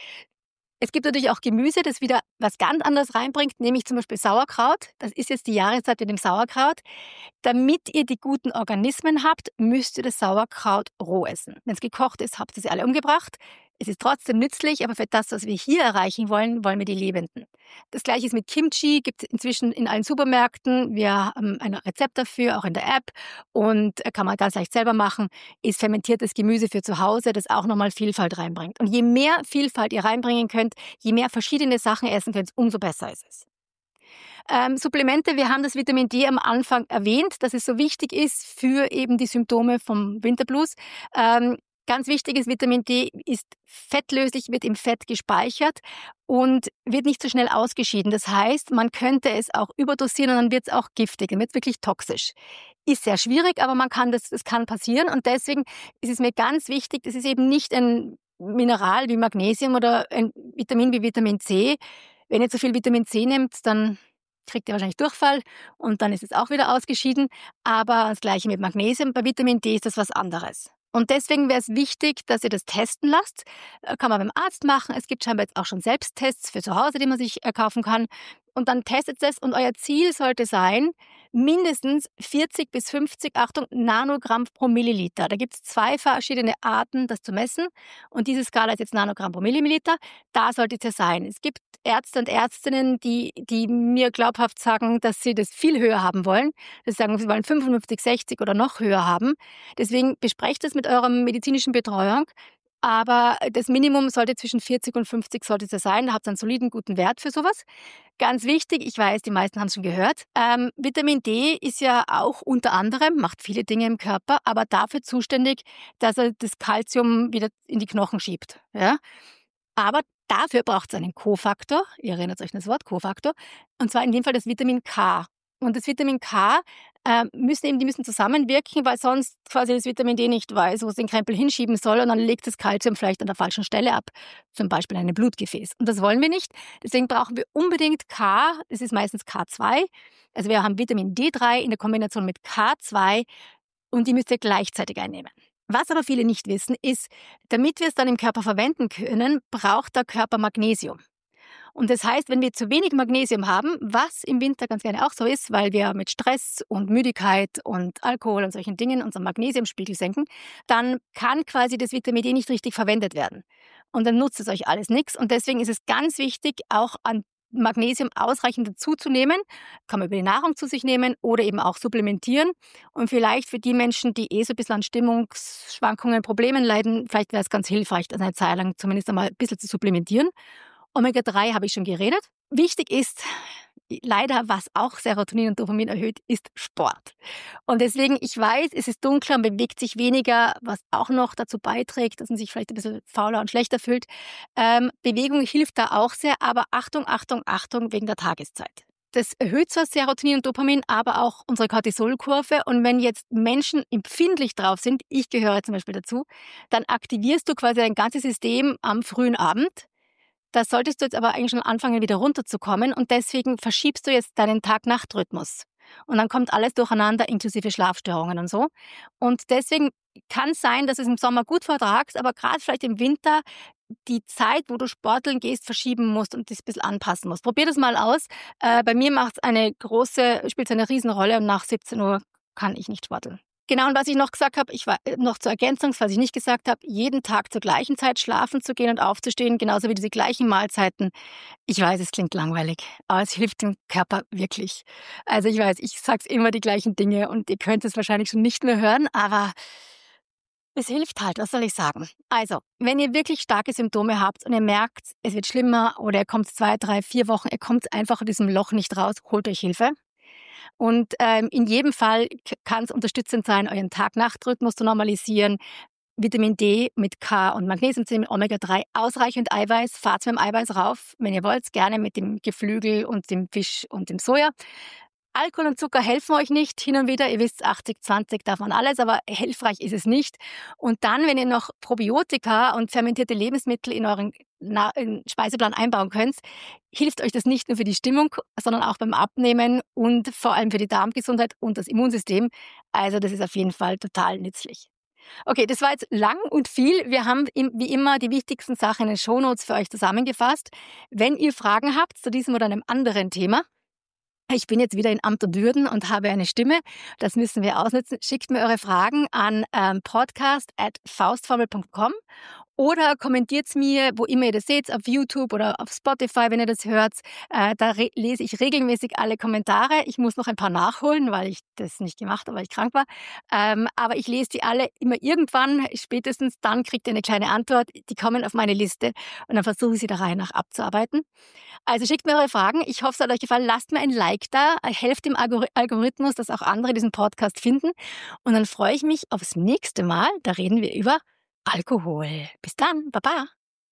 Es gibt natürlich auch Gemüse, das wieder was ganz anderes reinbringt, nämlich zum Beispiel Sauerkraut. Das ist jetzt die Jahreszeit mit dem Sauerkraut. Damit ihr die guten Organismen habt, müsst ihr das Sauerkraut roh essen. Wenn es gekocht ist, habt ihr sie alle umgebracht. Es ist trotzdem nützlich, aber für das, was wir hier erreichen wollen, wollen wir die Lebenden. Das Gleiche ist mit Kimchi, gibt es inzwischen in allen Supermärkten. Wir haben ein Rezept dafür, auch in der App. Und kann man ganz leicht selber machen, ist fermentiertes Gemüse für zu Hause, das auch nochmal Vielfalt reinbringt. Und je mehr Vielfalt ihr reinbringen könnt, je mehr verschiedene Sachen essen könnt, umso besser ist es. Ähm, Supplemente, wir haben das Vitamin D am Anfang erwähnt, dass es so wichtig ist für eben die Symptome vom Winterblues. Ähm, Ganz wichtig ist, Vitamin D ist fettlöslich, wird im Fett gespeichert und wird nicht so schnell ausgeschieden. Das heißt, man könnte es auch überdosieren und dann wird es auch giftig, dann wird es wirklich toxisch. Ist sehr schwierig, aber man kann das, das kann passieren und deswegen ist es mir ganz wichtig, das ist eben nicht ein Mineral wie Magnesium oder ein Vitamin wie Vitamin C. Wenn ihr zu viel Vitamin C nehmt, dann kriegt ihr wahrscheinlich Durchfall und dann ist es auch wieder ausgeschieden. Aber das Gleiche mit Magnesium, bei Vitamin D ist das was anderes. Und deswegen wäre es wichtig, dass ihr das testen lasst. Kann man beim Arzt machen. Es gibt scheinbar jetzt auch schon Selbsttests für zu Hause, die man sich kaufen kann. Und dann testet es und euer Ziel sollte sein, mindestens vierzig bis fünfzig, Achtung, Nanogramm pro Milliliter. Da gibt es zwei verschiedene Arten, das zu messen. Und diese Skala ist jetzt Nanogramm pro Milliliter. Da sollte es ja sein. Es gibt Ärzte und Ärztinnen, die, die mir glaubhaft sagen, dass sie das viel höher haben wollen. Das sagen, sie wollen fünfundfünfzig, sechzig oder noch höher haben. Deswegen besprecht es mit eurer medizinischen Betreuung. Aber das Minimum sollte zwischen vierzig und fünfzig sollte es sein. Da habt ihr einen soliden, guten Wert für sowas. Ganz wichtig, ich weiß, die meisten haben es schon gehört, ähm, Vitamin D ist ja auch unter anderem, macht viele Dinge im Körper, aber dafür zuständig, dass er das Kalzium wieder in die Knochen schiebt. Ja? Aber dafür braucht es einen Kofaktor, ihr erinnert euch an das Wort Kofaktor, und zwar in dem Fall das Vitamin K. Und das Vitamin K äh, müssen eben, die müssen zusammenwirken, weil sonst quasi das Vitamin D nicht weiß, wo es den Krempel hinschieben soll und dann legt das Kalzium vielleicht an der falschen Stelle ab, zum Beispiel in einem Blutgefäß. Und das wollen wir nicht. Deswegen brauchen wir unbedingt K, das ist meistens K zwei. Also wir haben Vitamin D drei in der Kombination mit K zwei und die müsst ihr gleichzeitig einnehmen. Was aber viele nicht wissen, ist, damit wir es dann im Körper verwenden können, braucht der Körper Magnesium. Und das heißt, wenn wir zu wenig Magnesium haben, was im Winter ganz gerne auch so ist, weil wir mit Stress und Müdigkeit und Alkohol und solchen Dingen unseren Magnesiumspiegel senken, dann kann quasi das Vitamin D nicht richtig verwendet werden. Und dann nutzt es euch alles nichts. Und deswegen ist es ganz wichtig, auch an Magnesium ausreichend dazuzunehmen. Kann man über die Nahrung zu sich nehmen oder eben auch supplementieren. Und vielleicht für die Menschen, die eh so ein bisschen an Stimmungsschwankungen, Problemen leiden, vielleicht wäre es ganz hilfreich, das eine Zeit lang zumindest einmal ein bisschen zu supplementieren. Omega drei habe ich schon geredet. Wichtig ist, leider, was auch Serotonin und Dopamin erhöht, ist Sport. Und deswegen, ich weiß, es ist dunkler, man bewegt sich weniger, was auch noch dazu beiträgt, dass man sich vielleicht ein bisschen fauler und schlechter fühlt. Ähm, Bewegung hilft da auch sehr, aber Achtung, Achtung, Achtung wegen der Tageszeit. Das erhöht zwar Serotonin und Dopamin, aber auch unsere Cortisolkurve. Und wenn jetzt Menschen empfindlich drauf sind, ich gehöre zum Beispiel dazu, dann aktivierst du quasi dein ganzes System am frühen Abend. Da solltest du jetzt aber eigentlich schon anfangen, wieder runterzukommen. Und deswegen verschiebst du jetzt deinen Tag-Nacht-Rhythmus. Und dann kommt alles durcheinander, inklusive Schlafstörungen und so. Und deswegen kann es sein, dass du es im Sommer gut vertragst, aber gerade vielleicht im Winter die Zeit, wo du sporteln gehst, verschieben musst und dich ein bisschen anpassen musst. Probier das mal aus. Äh, bei mir macht es eine große, spielt es eine Riesenrolle und nach siebzehn Uhr kann ich nicht sporteln. Genau, und was ich noch gesagt habe, ich war noch zur Ergänzung, was ich nicht gesagt habe, jeden Tag zur gleichen Zeit schlafen zu gehen und aufzustehen, genauso wie diese gleichen Mahlzeiten. Ich weiß, es klingt langweilig, aber es hilft dem Körper wirklich. Also ich weiß, ich sage immer die gleichen Dinge und ihr könnt es wahrscheinlich schon nicht mehr hören, aber es hilft halt, was soll ich sagen? Also, wenn ihr wirklich starke Symptome habt und ihr merkt, es wird schlimmer oder ihr kommt zwei, drei, vier Wochen, ihr kommt einfach aus diesem Loch nicht raus, holt euch Hilfe. Und ähm, in jedem Fall kann es unterstützend sein, euren Tag-Nacht-Rhythmus zu normalisieren. Vitamin D mit K und Magnesium mit Omega drei, ausreichend Eiweiß, fahrt mit dem Eiweiß rauf, wenn ihr wollt, gerne mit dem Geflügel und dem Fisch und dem Soja. Alkohol und Zucker helfen euch nicht, hin und wieder, ihr wisst, achtzig zwanzig darf man alles, aber hilfreich ist es nicht. Und dann, wenn ihr noch Probiotika und fermentierte Lebensmittel in euren Na- in Speiseplan einbauen könnt, hilft euch das nicht nur für die Stimmung, sondern auch beim Abnehmen und vor allem für die Darmgesundheit und das Immunsystem. Also das ist auf jeden Fall total nützlich. Okay, das war jetzt lang und viel. Wir haben wie immer die wichtigsten Sachen in den Shownotes für euch zusammengefasst. Wenn ihr Fragen habt zu diesem oder einem anderen Thema, ich bin jetzt wieder in Amt und Würden und habe eine Stimme. Das müssen wir ausnutzen. Schickt mir eure Fragen an ähm, podcast at faustformel punkt com oder kommentiert es mir, wo immer ihr das seht, auf YouTube oder auf Spotify, wenn ihr das hört. Äh, da re- lese ich regelmäßig alle Kommentare. Ich muss noch ein paar nachholen, weil ich das nicht gemacht habe, weil ich krank war. Ähm, aber ich lese die alle immer irgendwann, spätestens dann kriegt ihr eine kleine Antwort. Die kommen auf meine Liste und dann versuche ich sie der Reihe nach abzuarbeiten. Also schickt mir eure Fragen. Ich hoffe, es hat euch gefallen. Lasst mir ein Like da. Helft dem Algor- Algorithmus, dass auch andere diesen Podcast finden. Und dann freue ich mich aufs nächste Mal. Da reden wir über Alkohol. Bis dann. Baba.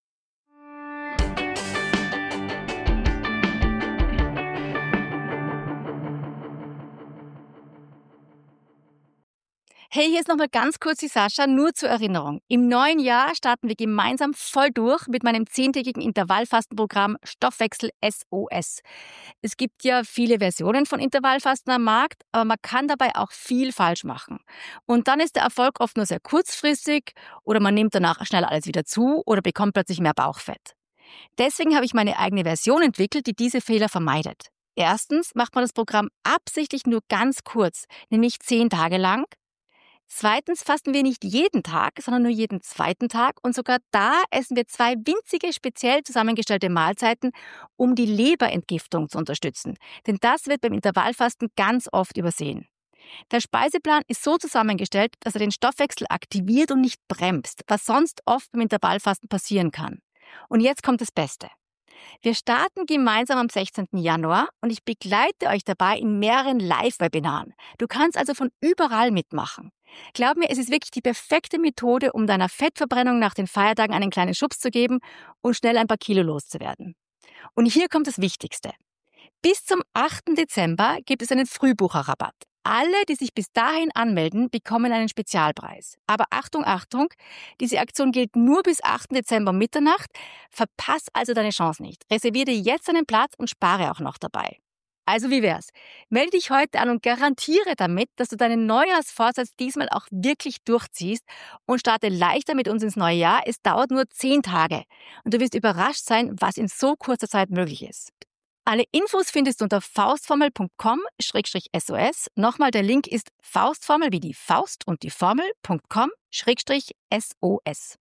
Hey, hier ist nochmal ganz kurz die Sascha, nur zur Erinnerung. Im neuen Jahr starten wir gemeinsam voll durch mit meinem zehntägigen Intervallfastenprogramm Stoffwechsel S O S. Es gibt ja viele Versionen von Intervallfasten am Markt, aber man kann dabei auch viel falsch machen. Und dann ist der Erfolg oft nur sehr kurzfristig oder man nimmt danach schnell alles wieder zu oder bekommt plötzlich mehr Bauchfett. Deswegen habe ich meine eigene Version entwickelt, die diese Fehler vermeidet. Erstens macht man das Programm absichtlich nur ganz kurz, nämlich zehn Tage lang. Zweitens fasten wir nicht jeden Tag, sondern nur jeden zweiten Tag und sogar da essen wir zwei winzige, speziell zusammengestellte Mahlzeiten, um die Leberentgiftung zu unterstützen. Denn das wird beim Intervallfasten ganz oft übersehen. Der Speiseplan ist so zusammengestellt, dass er den Stoffwechsel aktiviert und nicht bremst, was sonst oft beim Intervallfasten passieren kann. Und jetzt kommt das Beste. Wir starten gemeinsam am sechzehnten Januar und ich begleite euch dabei in mehreren Live-Webinaren. Du kannst also von überall mitmachen. Glaub mir, es ist wirklich die perfekte Methode, um deiner Fettverbrennung nach den Feiertagen einen kleinen Schubs zu geben und schnell ein paar Kilo loszuwerden. Und hier kommt das Wichtigste. Bis zum achten Dezember gibt es einen Frühbucherrabatt. Alle, die sich bis dahin anmelden, bekommen einen Spezialpreis. Aber Achtung, Achtung, diese Aktion gilt nur bis achten Dezember Mitternacht. Verpass also deine Chance nicht. Reserviere dir jetzt einen Platz und spare auch noch dabei. Also wie wär's? Melde dich heute an und garantiere damit, dass du deinen Neujahrsvorsatz diesmal auch wirklich durchziehst und starte leichter mit uns ins neue Jahr. Es dauert nur zehn Tage und du wirst überrascht sein, was in so kurzer Zeit möglich ist. Alle Infos findest du unter faustformel punkt com schrägstrich S O S. Nochmal, der Link ist faustformel wie die Faust und die Formel.com schrägstrich S O S.